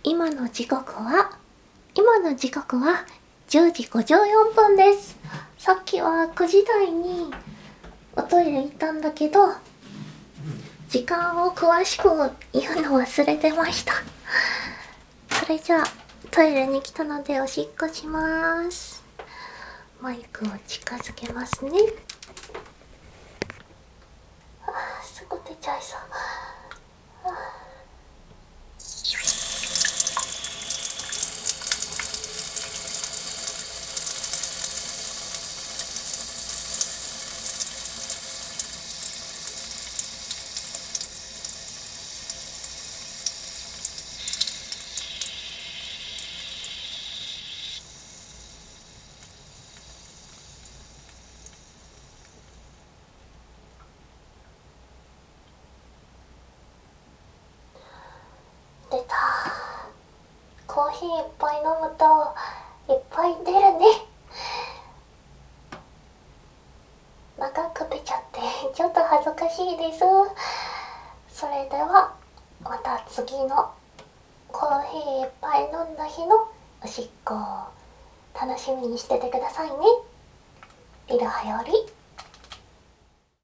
今の時刻は10時54分です。さっきは9時台におトイレ行ったんだけど、時間を詳しく言うの忘れてました。それじゃあトイレに来たのでおしっこします。マイクを近づけますね。すぐ出ちゃいそう。出た。コーヒーいっぱい飲むといっぱい出るね。長く出ちゃってちょっと恥ずかしいです。それではまた次のコーヒーいっぱい飲んだ日のおしっこを楽しみにしててくださいね。いろはより。